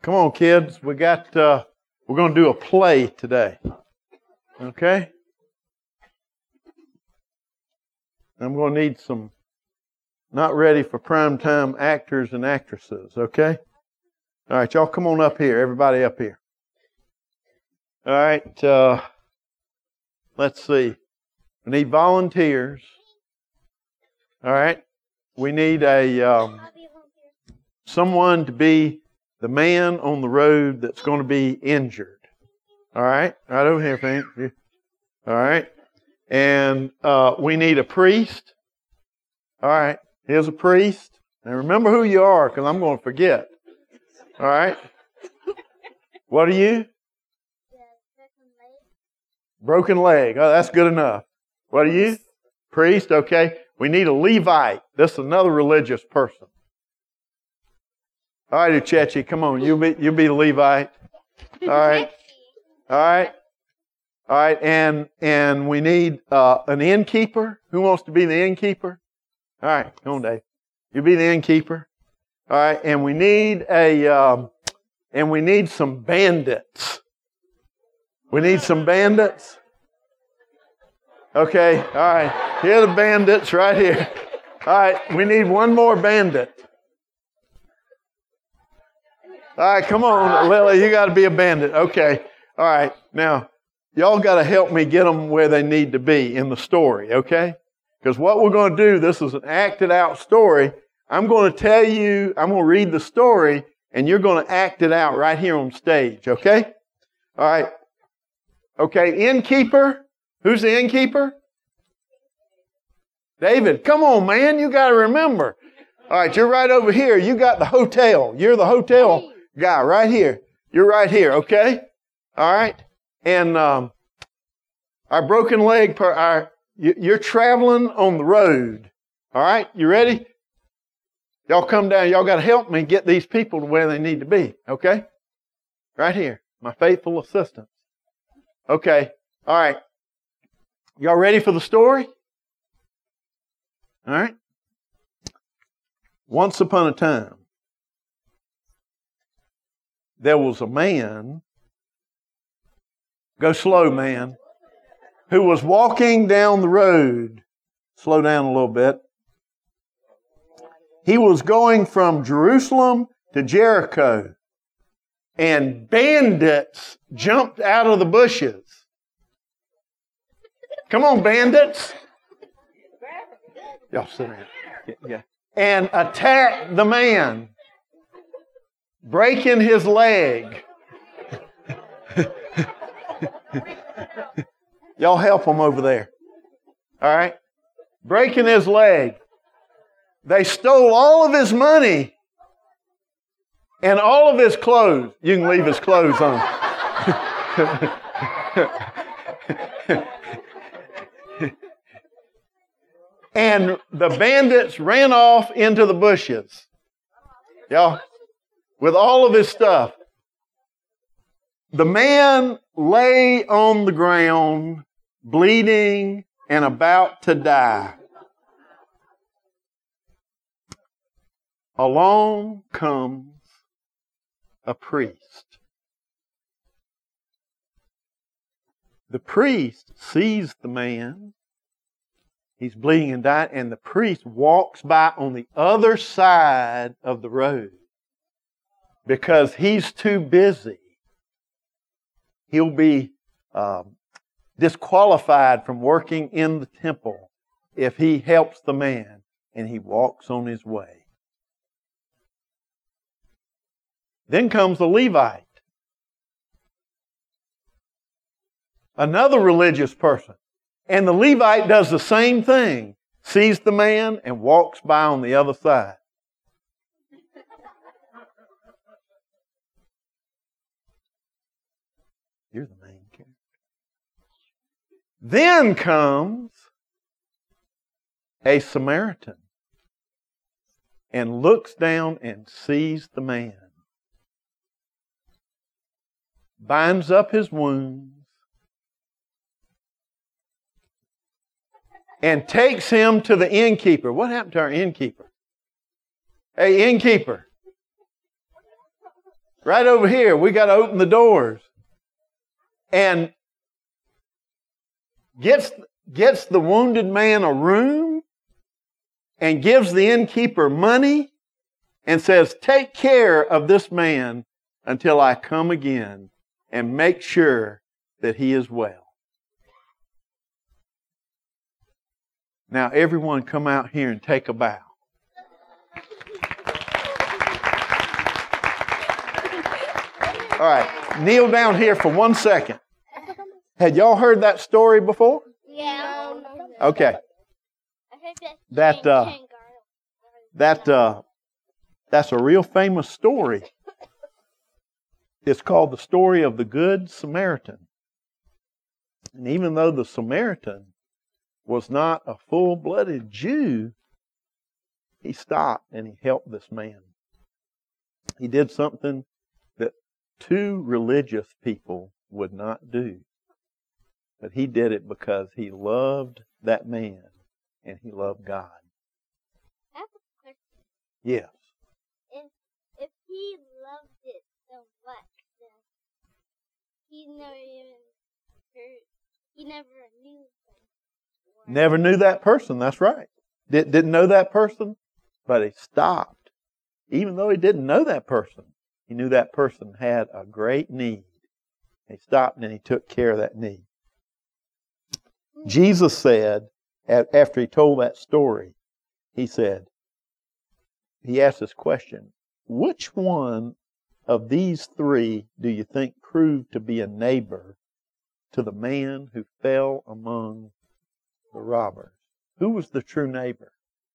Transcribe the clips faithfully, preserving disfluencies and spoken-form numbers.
Come on, kids. We got. Uh, we're going to do a play today. Okay. I'm going to need some not ready for primetime actors and actresses. Okay. All right, y'all. Come on up here. Everybody up here. All right. Uh, let's see. We need volunteers. All right. We need a um, someone to be the man on the road that's going to be injured. All right? Right over here, Frank. All right? And uh, we need a priest. All right. Here's a priest. Now remember who you are, because I'm going to forget. All right? What are you? Broken leg. Oh, that's good enough. What are you? Priest. Okay. We need a Levite. This is another religious person. All right, Uchechi, come on. You be you be the Levite. All right. All right. All right. And and we need uh, an innkeeper. Who wants to be the innkeeper? All right. Come on, Dave. You be the innkeeper. All right. And we need a um, and we need some bandits. We need some bandits. Okay. All right. Here are the bandits right here. All right. We need one more bandit. All right, come on, Lily, you got to be a bandit. Okay, all right. Now, y'all got to help me get them where they need to be in the story, okay? Because what we're going to do, this is an acted out story. I'm going to tell you, I'm going to read the story, and you're going to act it out right here on stage, okay? All right. Okay, innkeeper. Who's the innkeeper? David, come on, man. You got to remember. All right, you're right over here. You got the hotel. You're the hotel guy right here. You're right here, okay? All right? And um, our broken leg, per, our, you, you're traveling on the road. All right? You ready? Y'all come down. Y'all got to help me get these people to where they need to be, okay? Right here. My faithful assistants. Okay. All right. Y'all ready for the story? All right? Once upon a time, there was a man, go slow, man, who was walking down the road. Slow down a little bit. He was going from Jerusalem to Jericho, and bandits jumped out of the bushes. Come on, bandits. Y'all sit down. Yeah. And attacked the man, breaking his leg. Y'all help him over there. All right? Breaking his leg. They stole all of his money and all of his clothes. You can leave his clothes on. And the bandits ran off into the bushes. Y'all, with all of his stuff. The man lay on the ground, bleeding and about to die. Along comes a priest. The priest sees the man. He's bleeding and dying, and the priest walks by on the other side of the road because he's too busy. He'll be um, disqualified from working in the temple if he helps the man, and he walks on his way. Then comes the Levite, another religious person. And the Levite does the same thing. Sees the man and walks by on the other side. You're the main character. Then comes a Samaritan and looks down and sees the man. Binds up his wounds. And takes him to the innkeeper. What happened to our innkeeper? Hey, innkeeper. Right over here. We got to open the doors. And gets, gets the wounded man a room and gives the innkeeper money and says, take care of this man until I come again and make sure that he is well. Now everyone come out here and take a bow. All right, kneel down here for one second. Had y'all heard that story before? Yeah. Okay. That uh, that uh, that's a real famous story. It's called the story of the Good Samaritan. And even though the Samaritan was not a full-blooded Jew, he stopped and he helped this man. He did something that two religious people would not do. But he did it because he loved that man and he loved God. I have a question. Yes. If, if he loved it so much, then he never even heard, he never knew them. Never knew that person, that's right. Did, didn't know that person, but he stopped. Even though he didn't know that person, he knew that person had a great need. He stopped and he took care of that need. Jesus said, after he told that story, he said, he asked this question, which one of these three do you think proved to be a neighbor to the man who fell among the robbers? Who was the true neighbor?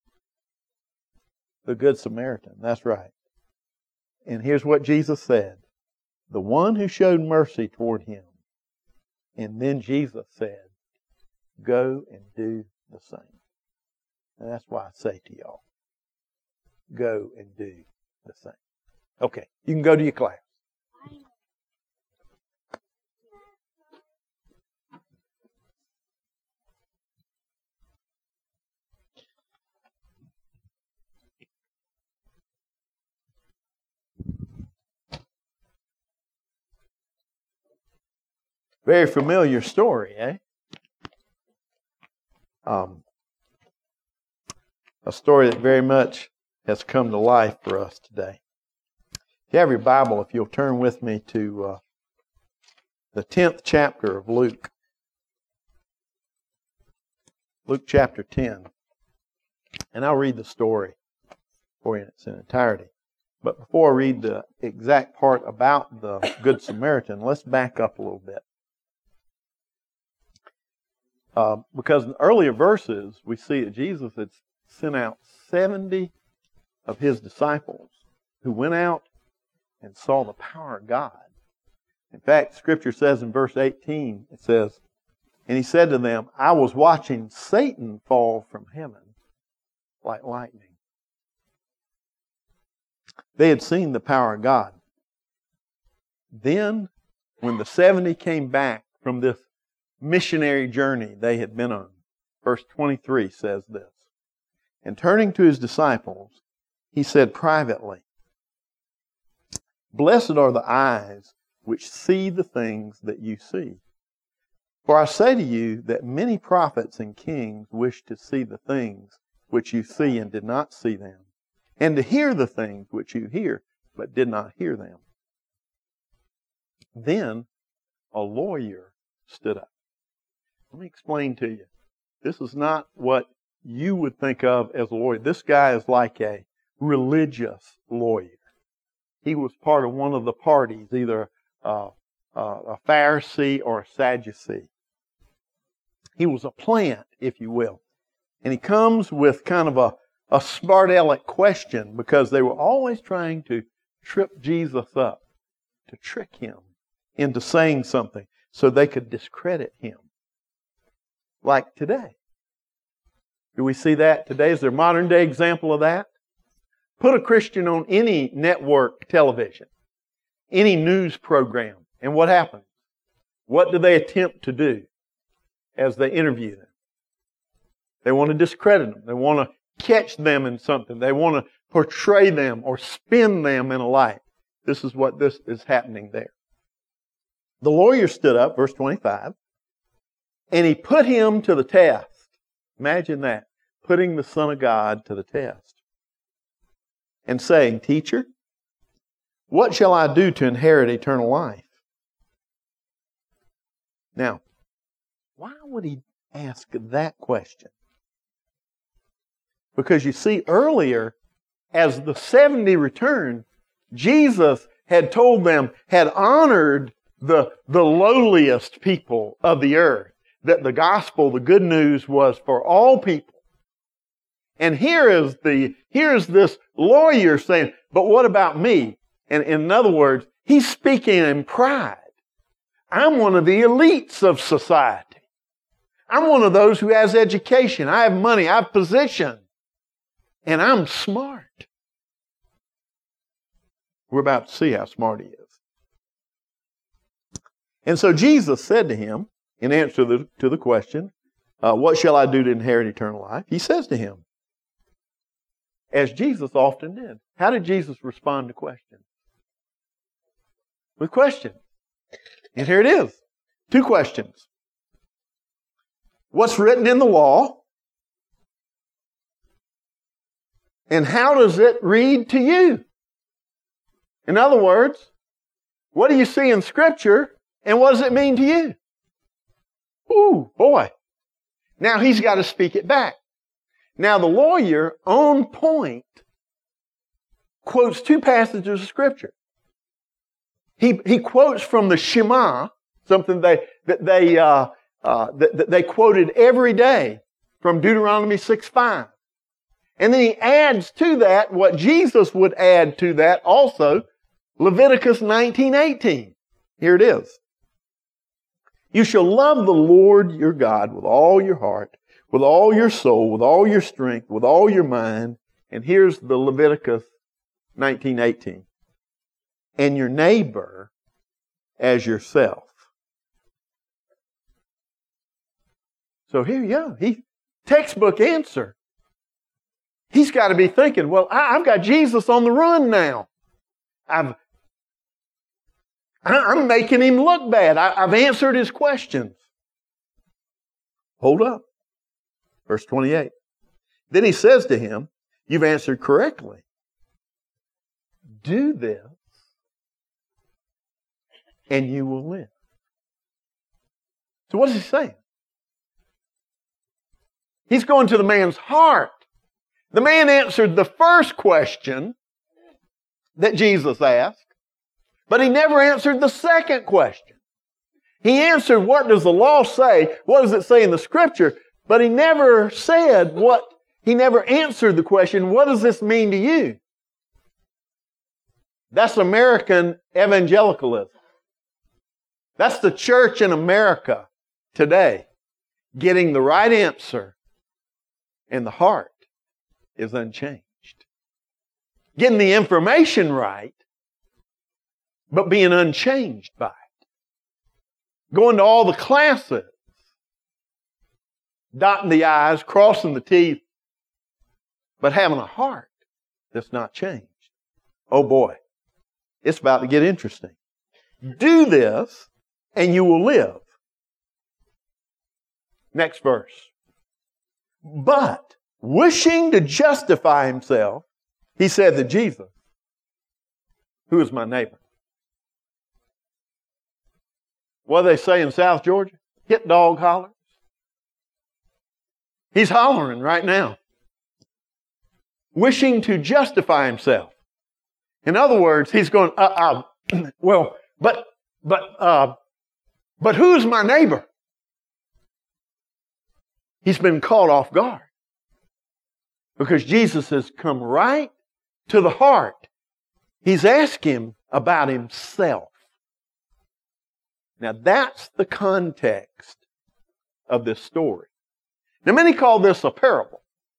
The Good Samaritan, that's right. And here's what Jesus said, the one who showed mercy toward him. And then Jesus said, go and do the same. And that's why I say to y'all, go and do the same. Okay, you can go to your class. Very familiar story, eh? Um, a story that very much has come to life for us today. If you have your Bible, if you'll turn with me to uh, the tenth chapter of Luke. Luke chapter ten. And I'll read the story for you in its entirety. But before I read the exact part about the Good Samaritan, let's back up a little bit. Uh, because in the earlier verses, we see that Jesus had sent out seventy of his disciples who went out and saw the power of God. In fact, Scripture says in verse eighteen, it says, and he said to them, I was watching Satan fall from heaven like lightning. They had seen the power of God. Then, when the seventy came back from this missionary journey they had been on, verse twenty-three says this, and turning to his disciples, he said privately, blessed are the eyes which see the things that you see. For I say to you that many prophets and kings wished to see the things which you see and did not see them, and to hear the things which you hear but did not hear them. Then a lawyer stood up. Let me explain to you. This is not what you would think of as a lawyer. This guy is like a religious lawyer. He was part of one of the parties, either uh, uh, a Pharisee or a Sadducee. He was a plant, if you will. And he comes with kind of a, a smart aleck question because they were always trying to trip Jesus up, to trick him into saying something so they could discredit him. Like today. Do we see that today? Is there a modern day example of that? Put a Christian on any network television, any news program, and what happens? What do they attempt to do as they interview them? They want to discredit them. They want to catch them in something. They want to portray them or spin them in a light. This is what this is happening there. The lawyer stood up, verse twenty-five, and he put him to the test. Imagine that, putting the Son of God to the test. And saying, Teacher, what shall I do to inherit eternal life? Now, why would he ask that question? Because you see, earlier, as the seventy returned, Jesus had told them, had honored the, the lowliest people of the earth, that the gospel, the good news, was for all people. And here is the here is this lawyer saying, but what about me? And in other words, he's speaking in pride. I'm one of the elites of society. I'm one of those who has education. I have money. I have position. And I'm smart. We're about to see how smart he is. And so Jesus said to him, in answer to the, to the question, uh, what shall I do to inherit eternal life? He says to him, as Jesus often did. How did Jesus respond to questions? With questions. And here it is. Two questions. What's written in the law? And how does it read to you? In other words, what do you see in Scripture and what does it mean to you? Ooh, boy. Now he's got to speak it back. Now the lawyer, on point, quotes two passages of Scripture. He, he quotes from the Shema, something they, that, they, uh, uh, that, that they quoted every day from Deuteronomy six five. And then he adds to that what Jesus would add to that also, Leviticus nineteen eighteen. Here it is. You shall love the Lord your God with all your heart, with all your soul, with all your strength, with all your mind. And here's the Leviticus nineteen eighteen. And your neighbor as yourself. So here you go. He, textbook answer. He's got to be thinking, well, I, I've got Jesus on the run now. I've, I, I'm making him look bad. I, I've answered his questions. Hold up. Verse twenty-eight. Then he says to him, you've answered correctly. Do this, and you will live. So what is he saying? He's going to the man's heart. The man answered the first question that Jesus asked, but he never answered the second question. He answered, what does the law say? What does it say in the Scripture? But he never said what, he never answered the question, what does this mean to you? That's American evangelicalism. That's the church in America today getting the right answer, and the heart is unchanged. Getting the information right, but being unchanged by it. Going to all the classes, dotting the I's, crossing the T's, but having a heart that's not changed. Oh boy, it's about to get interesting. Do this, and you will live. Next verse. But, wishing to justify himself, he said to Jesus, who is my neighbor? What do they say in South Georgia? Hit dog hollers. He's hollering right now. Wishing to justify himself. In other words, he's going, uh, uh, well, but, but, uh, but who's my neighbor? He's been caught off guard. Because Jesus has come right to the heart. He's asked him about himself. Now that's the context of this story. Now many call this a parable.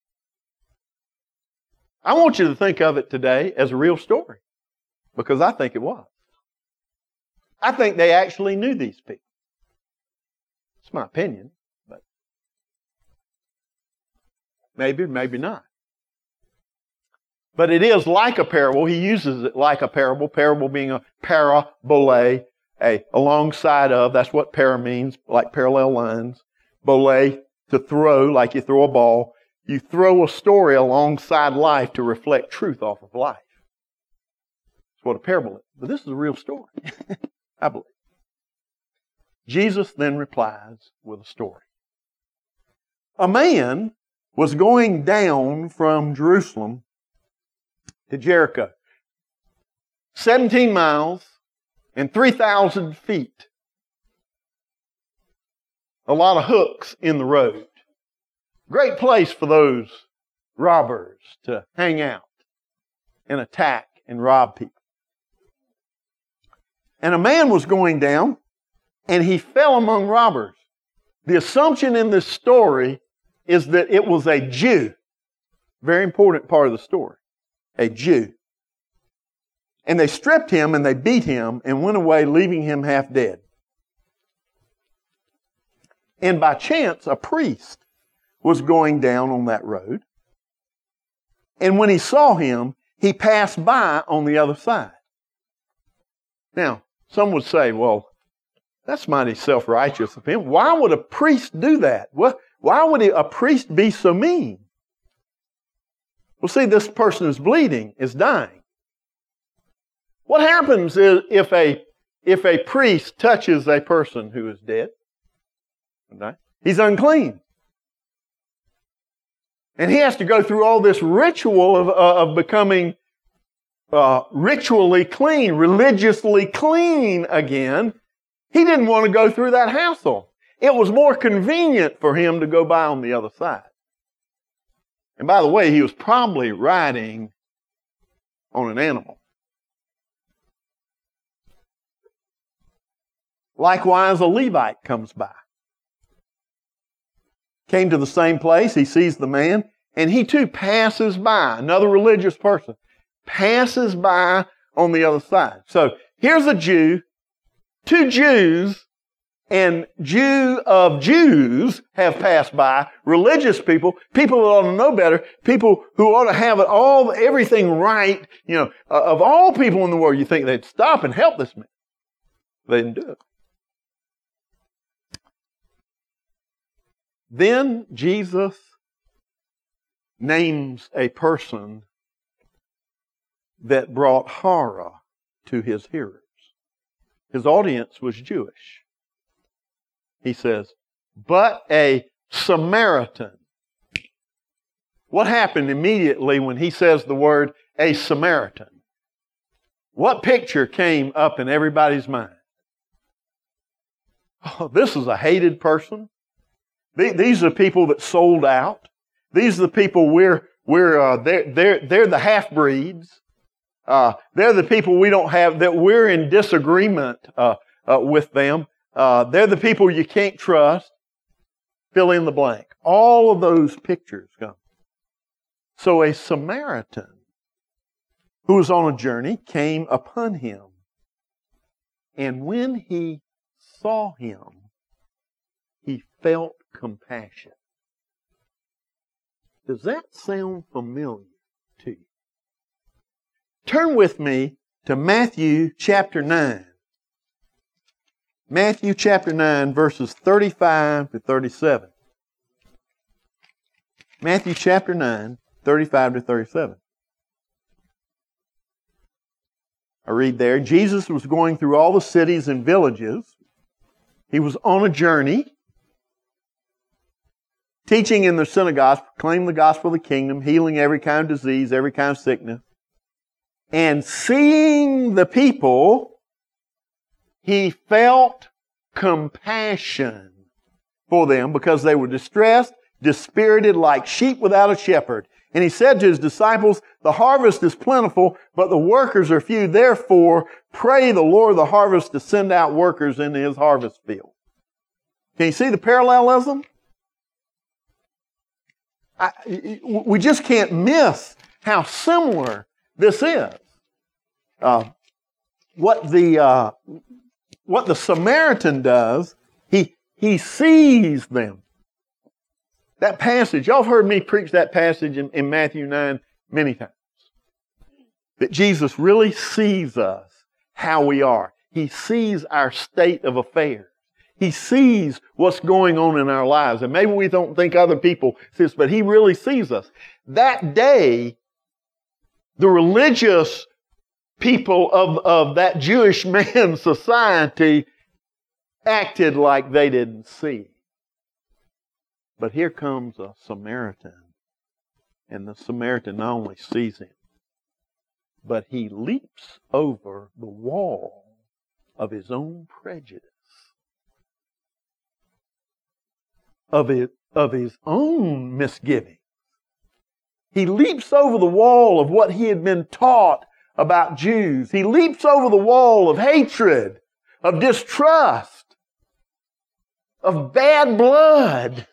I want you to think of it today as a real story. Because I think it was. I think they actually knew these people. It's my opinion. But maybe, maybe not. But it is like a parable. He uses it like a parable. Parable being a parabole, a alongside of. That's what para means, like parallel lines. Bole, to throw, like you throw a ball. You throw a story alongside life to reflect truth off of life. That's what a parable is. But this is a real story, I believe. Jesus then replies with a story. A man was going down from Jerusalem to Jericho. seventeen miles and three thousand feet. A lot of hooks in the road. Great place for those robbers to hang out and attack and rob people. And a man was going down and he fell among robbers. The assumption in this story is that it was a Jew. Very important part of the story. A Jew. And they stripped him and they beat him and went away, leaving him half dead. And by chance, a priest was going down on that road. And when he saw him, he passed by on the other side. Now, some would say, well, that's mighty self-righteous of him. Why would a priest do that? Why would a priest be so mean? Well, see, this person is bleeding, is dying. What happens is if a, if a priest touches a person who is dead? Okay. He's unclean. And he has to go through all this ritual of, uh, of becoming uh, ritually clean, religiously clean again. He didn't want to go through that hassle. It was more convenient for him to go by on the other side. And by the way, he was probably riding on an animal. Likewise, a Levite comes by. Came to the same place, he sees the man, and he too passes by. Another religious person passes by on the other side. So here's a Jew, two Jews, and Jew of Jews have passed by. Religious people, people that ought to know better, people who ought to have it all, everything right. You know, of all people in the world, you think they'd stop and help this man. They didn't do it. Then Jesus names a person that brought horror to his hearers. His audience was Jewish. He says, but a Samaritan. What happened immediately when he says the word a Samaritan? What picture came up in everybody's mind? Oh, this is a hated person. These are people that sold out. These are the people we're, we're, uh, they're, they're, they're the half-breeds. Uh, they're the people we don't have, that we're in disagreement, uh, uh, with them. Uh, they're the people you can't trust. Fill in the blank. All of those pictures come. So a Samaritan who was on a journey came upon him. And when he saw him, he felt compassion. Does that sound familiar to you? Turn with me to Matthew chapter nine. Matthew chapter nine, verses thirty-five to thirty-seven. Matthew chapter nine, thirty-five to thirty-seven. I read there, Jesus was going through all the cities and villages. He was on a journey, teaching in their synagogues, proclaiming the gospel of the kingdom, healing every kind of disease, every kind of sickness. And seeing the people, he felt compassion for them because they were distressed, dispirited like sheep without a shepherd. And he said to his disciples, the harvest is plentiful, but the workers are few. Therefore, pray the Lord of the harvest to send out workers into his harvest field. Can you see the parallelism? I, we just can't miss how similar this is. Uh, what the uh, what the Samaritan does, he he sees them. That passage, y'all have heard me preach that passage in, in Matthew nine many times. that Jesus really sees us how we are. He sees our state of affairs. He sees what's going on in our lives. And maybe we don't think other people see this, but He really sees us. That day, the religious people of, of that Jewish man's society acted like they didn't see. But here comes a Samaritan. And the Samaritan not only sees him, but he leaps over the wall of his own prejudice, of his, of his own misgiving. He leaps over the wall of what he had been taught about Jews. He leaps over the wall of hatred, of distrust, of bad blood,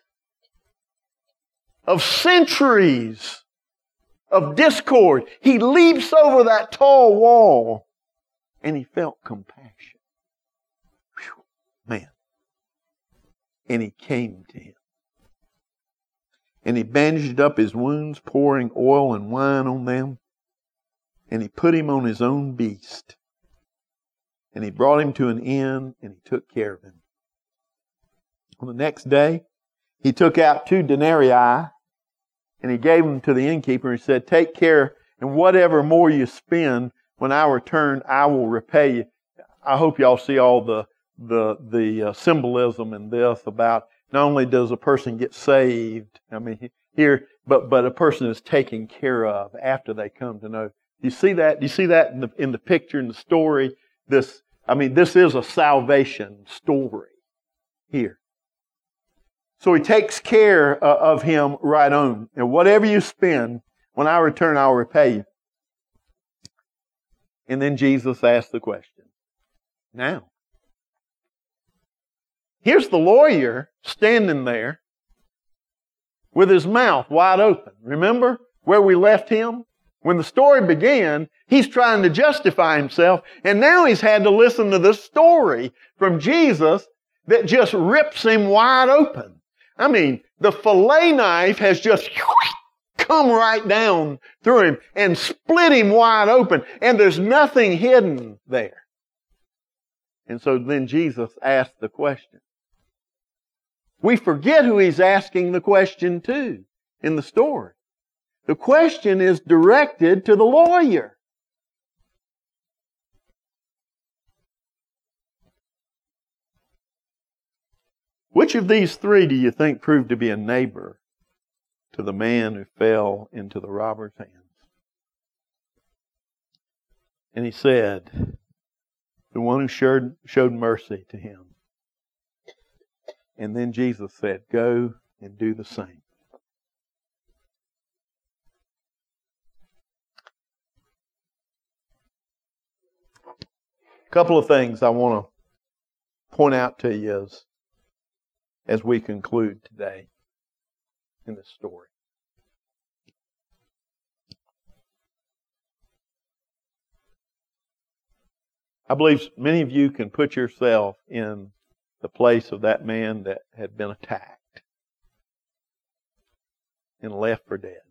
of centuries of discord. He leaps over that tall wall, and he felt compassion. Whew, man. And he came to him. And he bandaged up his wounds, pouring oil and wine on them. And he put him on his own beast. And he brought him to an inn, and he took care of him. On the next day, he took out two denarii, and he gave them to the innkeeper, and he said, take care, and whatever more you spend, when I return, I will repay you. I hope y'all see all the the the uh, symbolism in this about not only does a person get saved, I mean, here, but but a person is taken care of after they come to know. You see that? You see that in the in the picture, in the story? This, I mean, this is a salvation story here. So he takes care uh, of him right on. And whatever you spend, when I return, I'll repay you. And then Jesus asked the question. Now, here's the lawyer standing there with his mouth wide open. Remember where we left him? When the story began, he's trying to justify himself, and now he's had to listen to this story from Jesus that just rips him wide open. I mean, the fillet knife has just come right down through him and split him wide open, and there's nothing hidden there. And so then Jesus asked the question. We forget who he's asking the question to in the story. The question is directed to the lawyer. Which of these three do you think proved to be a neighbor to the man who fell into the robber's hands? And he said, the one who showed, showed mercy to him. And then Jesus said, go and do the same. A couple of things I want to point out to you as as we conclude today in this story. I believe many of you can put yourself in the place of that man that had been attacked and left for dead.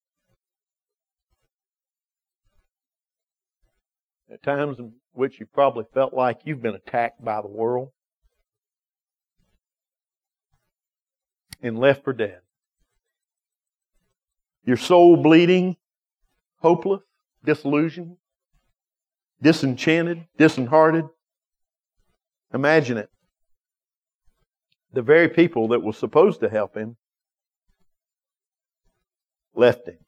At times in which you probably felt like you've been attacked by the world and left for dead. Your soul bleeding, hopeless, disillusioned, disenchanted, disheartened. Imagine it. The very people that were supposed to help him left him.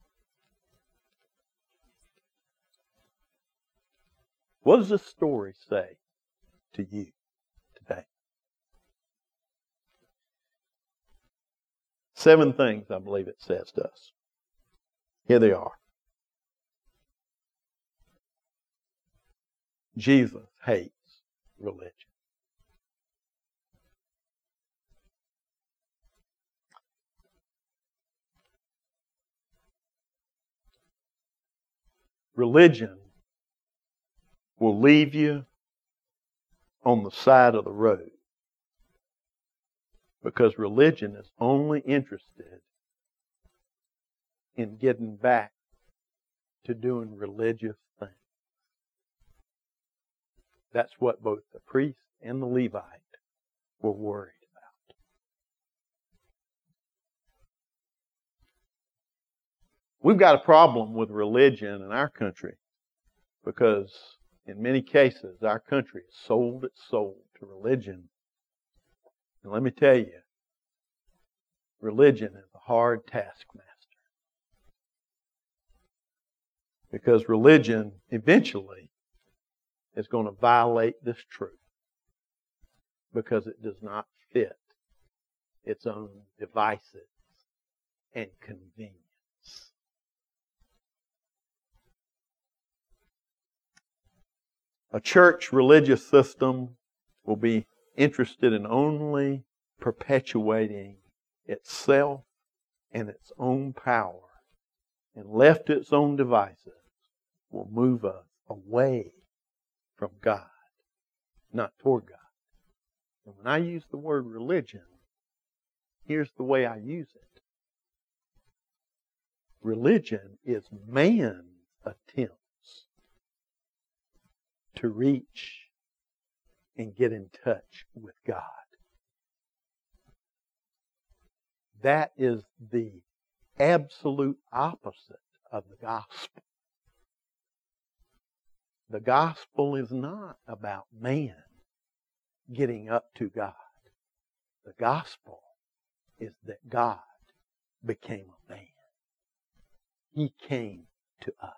What does this story say to you today? Seven things, I believe it says to us. Here they are. Jesus hates religion. Religion will leave you on the side of the road because religion is only interested in getting back to doing religious things. That's what both the priest and the Levite were worried about. We've got a problem with religion in our country because in many cases our country has sold its soul to religion. And let me tell you, religion is a hard taskmaster. Because religion eventually is going to violate this truth because it does not fit its own devices and convenience. A church religious system will be interested in only perpetuating itself and its own power, and left to its own devices will move us away from God, not toward God. And when I use the word religion, here's the way I use it. Religion is man's attempts to reach and get in touch with God. That is the absolute opposite of the gospel. The gospel is not about man getting up to God. The gospel is that God became a man. He came to us.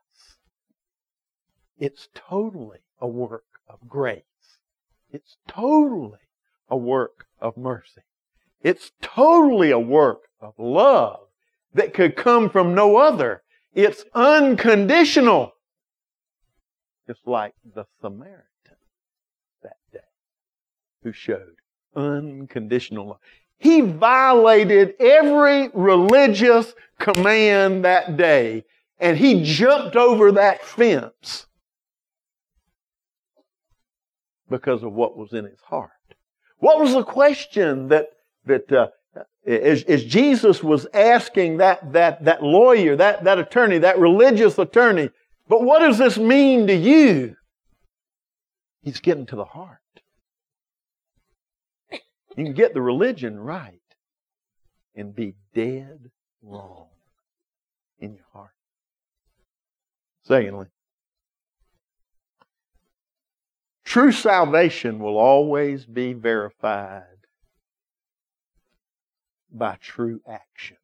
It's totally a work of grace. It's totally a work of mercy. It's totally a work of love that could come from no other. It's unconditional. Just like the Samaritan that day who showed unconditional love. He violated every religious command that day, and he jumped over that fence because of what was in his heart. What was the question that that uh, as, as Jesus was asking that that that lawyer, that that attorney, that religious attorney? But what does this mean to you? He's getting to the heart. You can get the religion right and be dead wrong in your heart. Secondly, true salvation will always be verified by true action.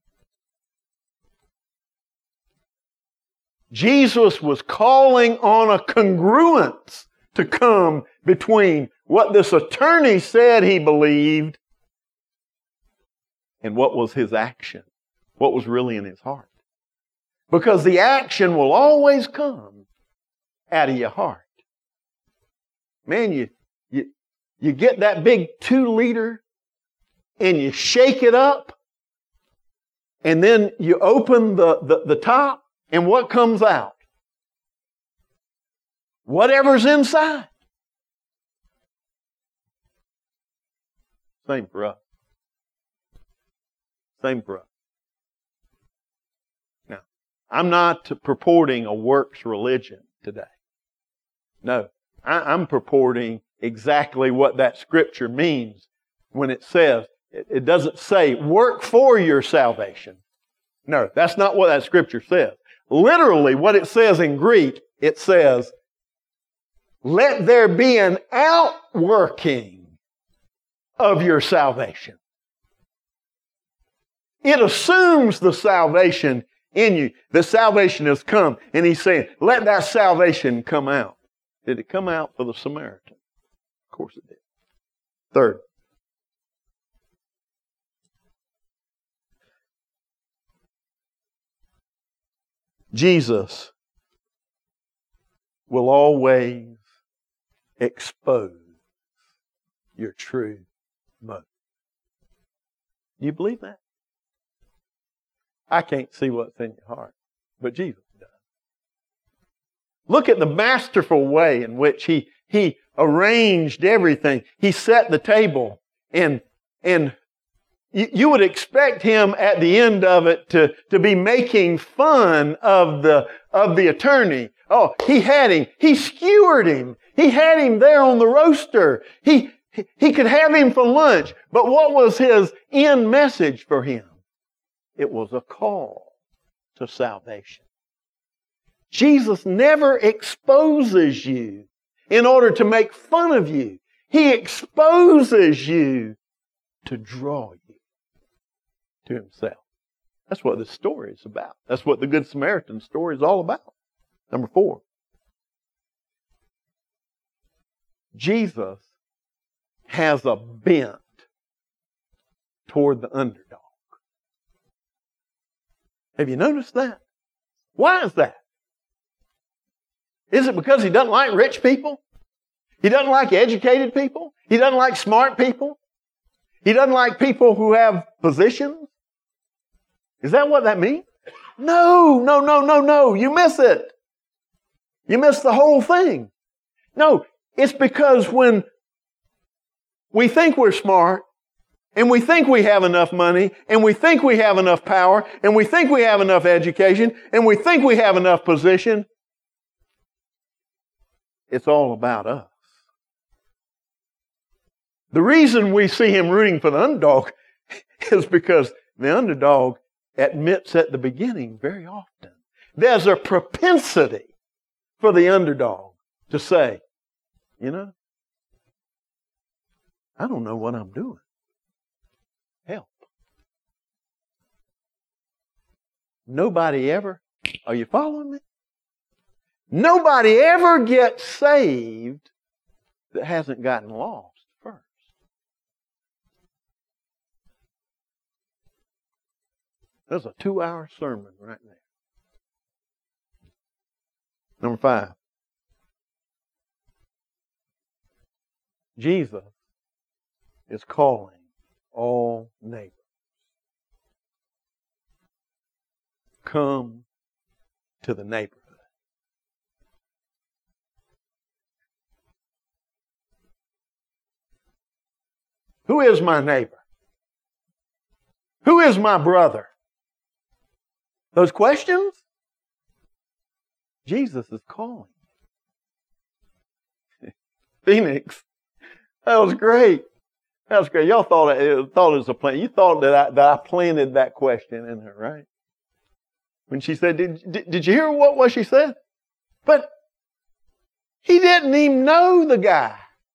Jesus was calling on a congruence to come between what this attorney said he believed and what was his action, what was really in his heart. Because the action will always come out of your heart. Man, you, you, you get that big two liter and you shake it up and then you open the, the, the top. And what comes out? Whatever's inside. Same for us. Same for us. Now, I'm not purporting a works religion today. No, I, I'm purporting exactly what that scripture means when it says, it, it doesn't say work for your salvation. No, that's not what that scripture says. Literally, what it says in Greek, it says, let there be an outworking of your salvation. It assumes the salvation in you. The salvation has come. And he's saying, let that salvation come out. Did it come out for the Samaritan? Of course it did. Third, Jesus will always expose your true motive. Do you believe that? I can't see what's in your heart, but Jesus does. Look at the masterful way in which he, he arranged everything. He set the table, and, and you, you would expect him at the end of it to, to be making fun of the, of the attorney. Oh, he had him. He skewered him. He had him there on the roaster. He, he could have him for lunch. But what was his end message for him? It was a call to salvation. Jesus never exposes you in order to make fun of you. He exposes you to draw you to himself. That's what this story is about. That's what the Good Samaritan story is all about. Number four. Jesus has a bent toward the underdog. Have you noticed that? Why is that? Is it because he doesn't like rich people? He doesn't like educated people? He doesn't like smart people? He doesn't like people who have positions? Is that what that means? No, no, no, no, no. You miss it. You miss the whole thing. No, it's because when we think we're smart, and we think we have enough money, and we think we have enough power, and we think we have enough education, and we think we have enough position, it's all about us. The reason we see him rooting for the underdog is because the underdog admits at the beginning very often. There's a propensity for the underdog to say, you know, I don't know what I'm doing. Help. Nobody ever, are you following me? Nobody ever gets saved that hasn't gotten lost first. That's a two-hour sermon right there. Number five. Jesus is calling all neighbors. Come to the neighborhood. Who is my neighbor? Who is my brother? Those questions? Jesus is calling. Phoenix, that was great. That was great. Y'all thought it, thought it was a plan. You thought that I, that I planted that question in her, right? When she said, did, did, did you hear what, what she said? But he didn't even know the guy.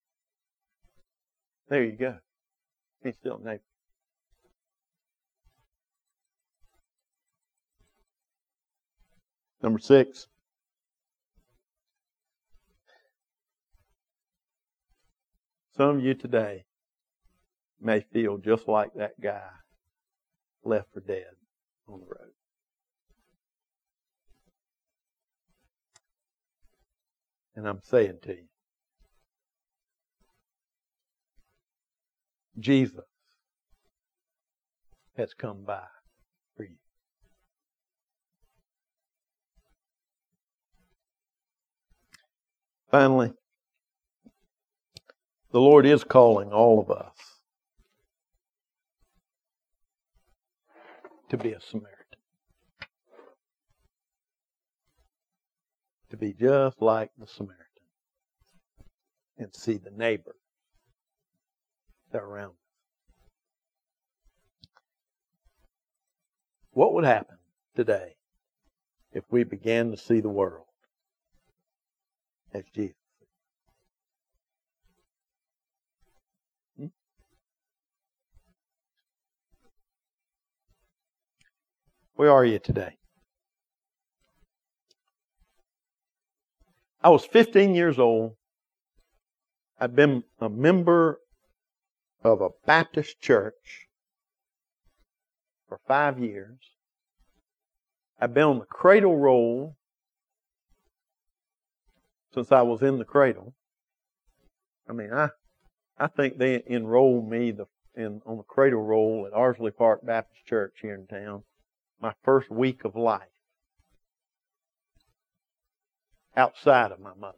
There you go. He's still a neighbor. Number six. Some of you today may feel just like that guy left for dead on the road. And I'm saying to you, Jesus has come by for you. Finally, the Lord is calling all of us to be a Samaritan. To be just like the Samaritan and see the neighbor that are around us. What would happen today if we began to see the world as Jesus? Hmm? Where are you today? I was fifteen years old. I'd been a member of a Baptist church for five years. I've been on the cradle roll since I was in the cradle. I mean, I I think they enrolled me the, in on the cradle roll at Ardsley Park Baptist Church here in town my first week of life, outside of my mother.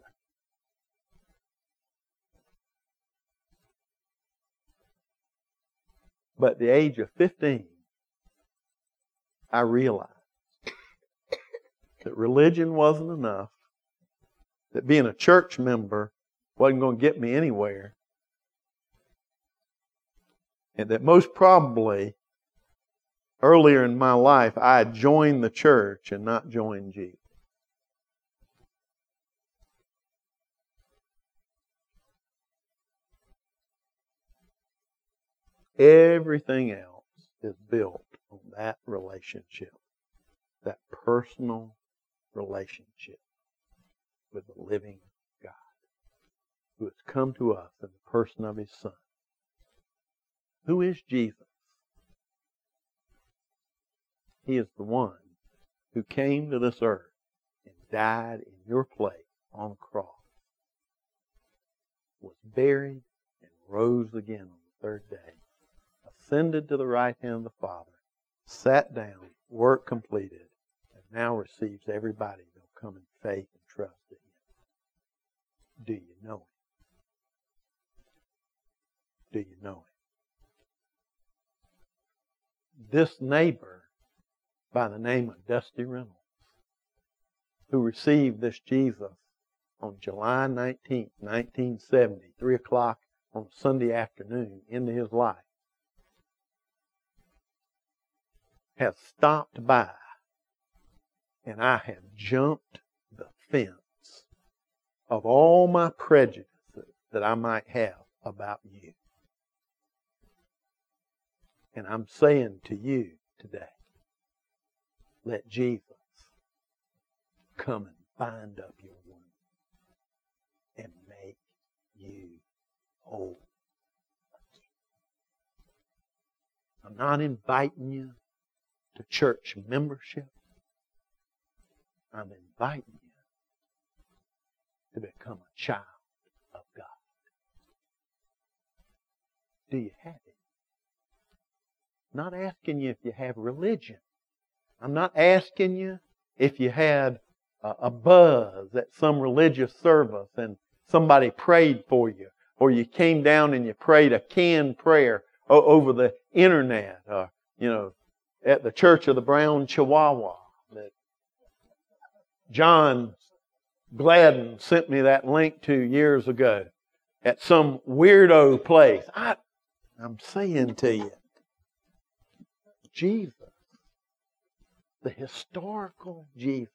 But at the age of fifteen, I realized that religion wasn't enough, that being a church member wasn't going to get me anywhere, and that most probably earlier in my life I had joined the church and not joined Jesus. Everything else is built on that relationship, that personal relationship with the living God who has come to us in the person of His Son. Who is Jesus? He is the one who came to this earth and died in your place on the cross, was buried and rose again on the third day, ascended to the right hand of the Father, sat down, work completed, and now receives everybody who will come in faith and trust in Him. Do you know Him? Do you know Him? This neighbor by the name of Dusty Reynolds, who received this Jesus on July nineteenth, nineteen seventy, three o'clock on a Sunday afternoon into his life, has stopped by, and I have jumped the fence of all my prejudices that I might have about you. And I'm saying to you today, let Jesus come and bind up your wound and make you whole again. I'm not inviting you to church membership. I'm inviting you to become a child of God. Do you have it? I'm not asking you if you have religion. I'm not asking you if you had a, a buzz at some religious service and somebody prayed for you, or you came down and you prayed a canned prayer o- over the internet, or, you know, at the Church of the Brown Chihuahua that John Gladden sent me that link to years ago at some weirdo place. I, I'm saying to you, Jesus, the historical Jesus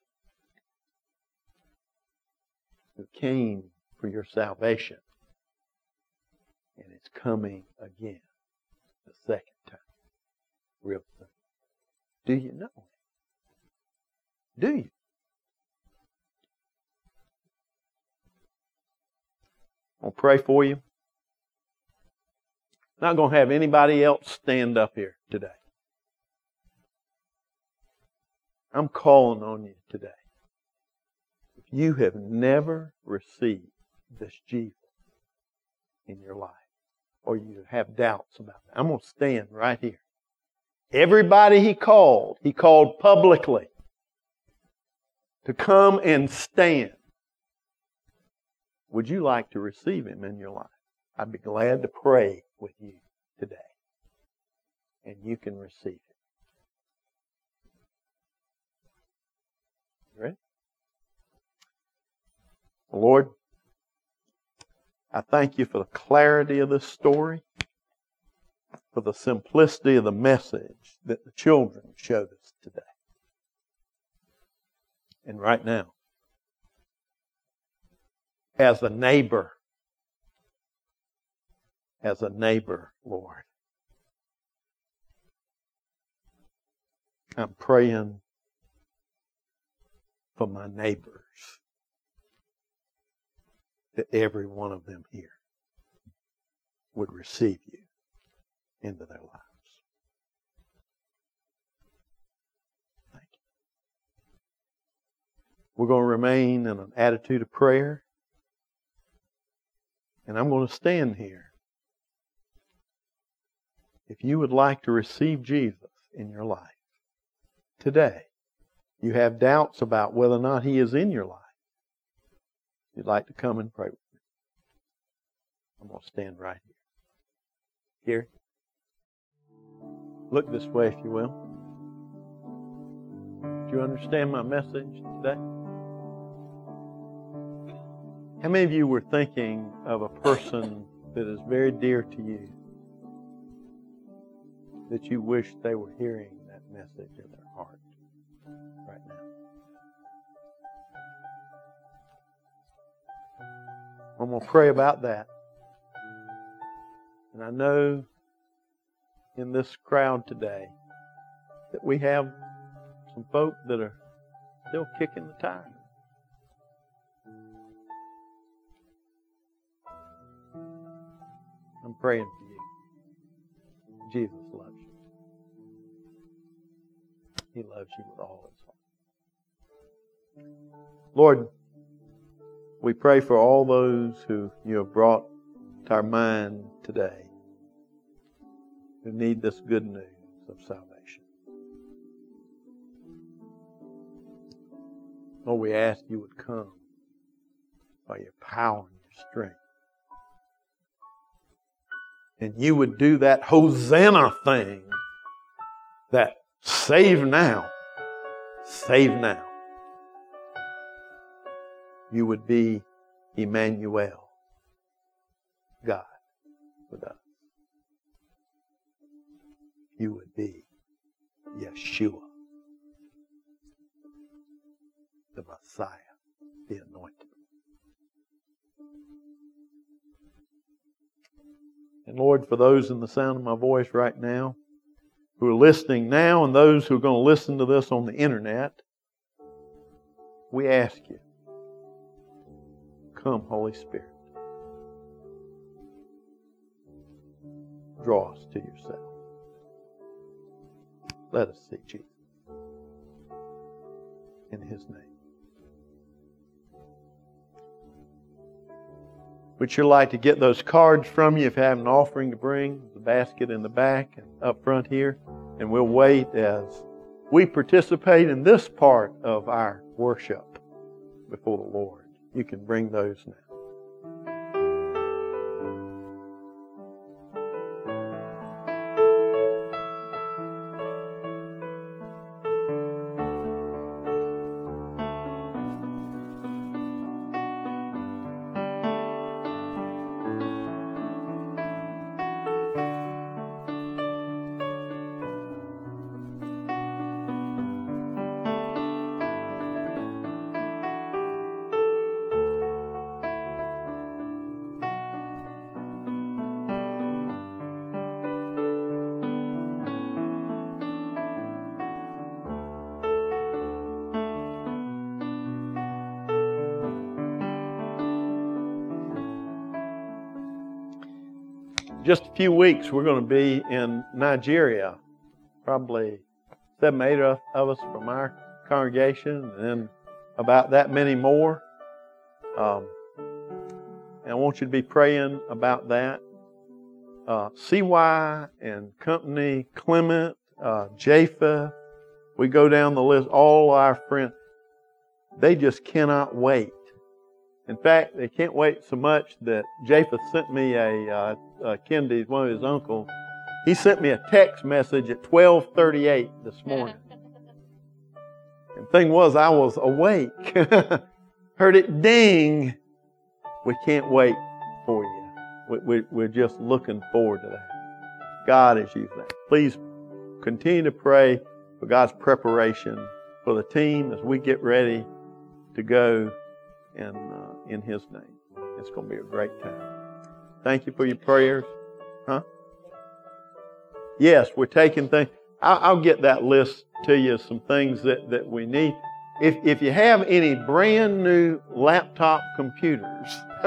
who came for your salvation and is coming again the second time, real soon. Do you know Him? Do you? I'll pray for you. Not going to have anybody else stand up here today. I'm calling on you today. If you have never received this Jesus in your life, or you have doubts about it, I'm going to stand right here. Everybody He called, He called publicly to come and stand. Would you like to receive Him in your life? I'd be glad to pray with you today. And you can receive it. You ready? Lord, I thank You for the clarity of this story, for the simplicity of the message that the children showed us today. And right now, as a neighbor, as a neighbor, Lord, I'm praying for my neighbors, that every one of them here would receive You into their lives. Thank You. We're going to remain in an attitude of prayer, and I'm going to stand here. If you would like to receive Jesus in your life today, you have doubts about whether or not He is in your life, you'd like to come and pray with me, I'm going to stand right here. Gary? Look this way, if you will. Do you understand my message today? How many of you were thinking of a person that is very dear to you, that you wish they were hearing that message in their heart right now? I'm going to pray about that. And I know in this crowd today that we have some folk that are still kicking the tires. I'm praying for you. Jesus loves you. He loves you with all his heart. Lord, we pray for all those who you have brought to our mind today who need this good news of salvation. Lord, we ask you would come by your power and your strength. And you would do that Hosanna thing, that save now, save now. You would be Emmanuel, God with us. You would be Yeshua, the Messiah, the Anointed. And Lord, for those in the sound of my voice right now, who are listening now, and those who are going to listen to this on the internet, we ask you, come, Holy Spirit. Draw us to yourself. Let us see Jesus. In his name. We'd sure like to get those cards from you if you have an offering to bring. The basket in the back and up front here. And we'll wait as we participate in this part of our worship before the Lord. You can bring those now. Just a few weeks, we're going to be in Nigeria. Probably seven, eight of us from our congregation, and then about that many more. Um, and I want you to be praying about that. Uh, C Y and company, Clement, uh, Japheth, we go down the list, all our friends. They just cannot wait. In fact, they can't wait so much that Japheth sent me a, uh, uh, Kendi, one of his uncles, he sent me a text message at twelve thirty-eight this morning. And the thing was, I was awake. Heard it ding. We can't wait for you. We, we, we're just looking forward to that. God is using that. Please continue to pray for God's preparation for the team as we get ready to go and uh, in his name. It's going to be a great time. Thank you for your prayers. Huh? Yes, we're taking things. I'll, I'll get that list to you, some things that, that we need. If if you have any brand new laptop computers,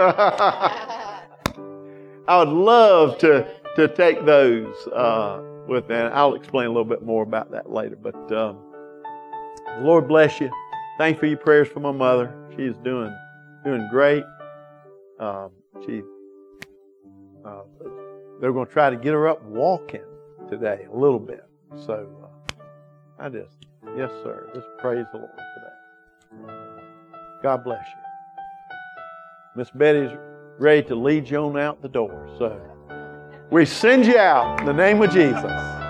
I would love to, to take those uh, with me. I'll explain a little bit more about that later. But um, the Lord bless you. Thank you for your prayers for my mother. She's doing doing great. Um, she uh, they're going to try to get her up walking today a little bit. So uh, I just yes, sir. Just praise the Lord for that. God bless you. Miss Betty's ready to lead you on out the door. So we send you out in the name of Jesus.